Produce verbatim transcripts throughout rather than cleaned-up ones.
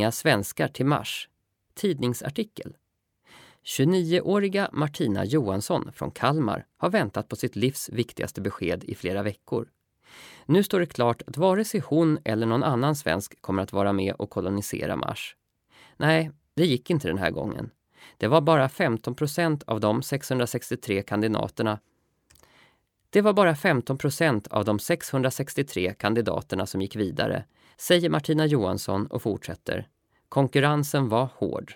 Inga svenskar till Mars. Tidningsartikel. tjugonioåriga Martina Johansson från Kalmar har väntat på sitt livs viktigaste besked i flera veckor. Nu står det klart att vare sig hon eller någon annan svensk kommer att vara med och kolonisera Mars. Nej, det gick inte den här gången. Det var bara femton procent av de sexhundrasextiotre kandidaterna. Det var bara femton procent av de sexhundrasextiotre kandidaterna som gick vidare, säger Martina Johansson och fortsätter. Konkurrensen var hård.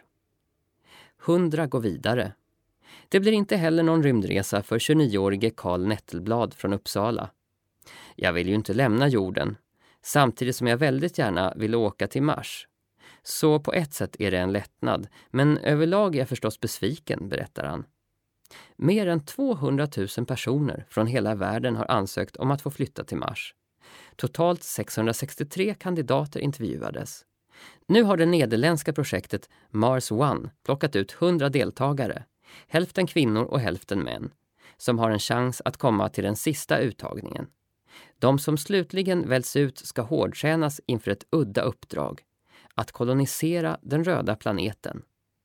hundra går vidare. Det blir inte heller någon rymdresa för tjugonioårige Carl Nettelblad från Uppsala. Jag vill ju inte lämna jorden, samtidigt som jag väldigt gärna vill åka till Mars. Så på ett sätt är det en lättnad, men överlag är jag förstås besviken, berättar han. Mer än tvåhundratusen personer från hela världen har ansökt om att få flytta till Mars. Totalt sexhundrasextiotre kandidater intervjuades. Nu har det nederländska projektet Mars One plockat ut hundra deltagare, hälften kvinnor och hälften män, som har en chans att komma till den sista uttagningen. De som slutligen väljs ut ska hårdtränas inför ett udda uppdrag, att kolonisera den röda planeten.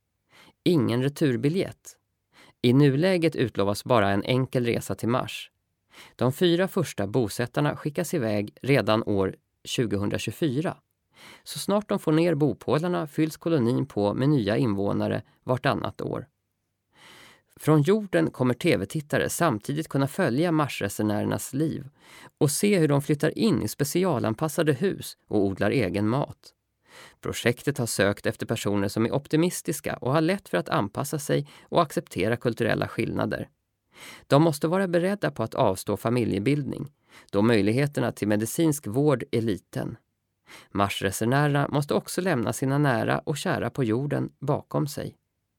Ingen returbiljett. I nuläget utlovas bara en enkel resa till Mars. De fyra första bosättarna skickas iväg redan år tjugohundratjugofyra. Så snart de får ner bopålarna fylls kolonin på med nya invånare vartannat år. Från jorden kommer tv-tittare samtidigt kunna följa marsresenärernas liv och se hur de flyttar in i specialanpassade hus och odlar egen mat. Projektet har sökt efter personer som är optimistiska och har lätt för att anpassa sig och acceptera kulturella skillnader. De måste vara beredda på att avstå familjebildning, då möjligheterna till medicinsk vård är liten. Marsresenärerna måste också lämna sina nära och kära på jorden bakom sig.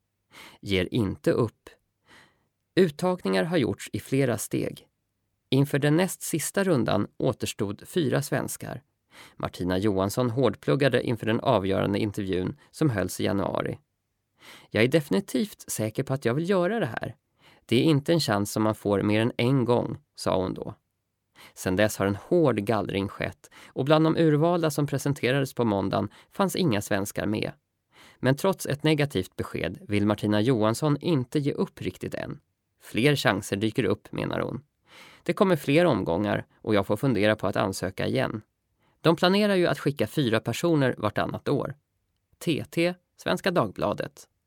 Ger inte upp. Uttagningar har gjorts i flera steg. Inför den näst sista rundan återstod fyra svenskar. Martina Johansson hårdpluggade inför den avgörande intervjun som hölls i januari. Jag är definitivt säker på att jag vill göra det här. Det är inte en chans som man får mer än en gång, sa hon då. Sedan dess har en hård gallring skett och bland de urvalda som presenterades på måndagen fanns inga svenskar med. Men trots ett negativt besked vill Martina Johansson inte ge upp riktigt än. Fler chanser dyker upp, menar hon. Det kommer fler omgångar och jag får fundera på att ansöka igen. De planerar ju att skicka fyra personer vartannat år. T T, Svenska Dagbladet.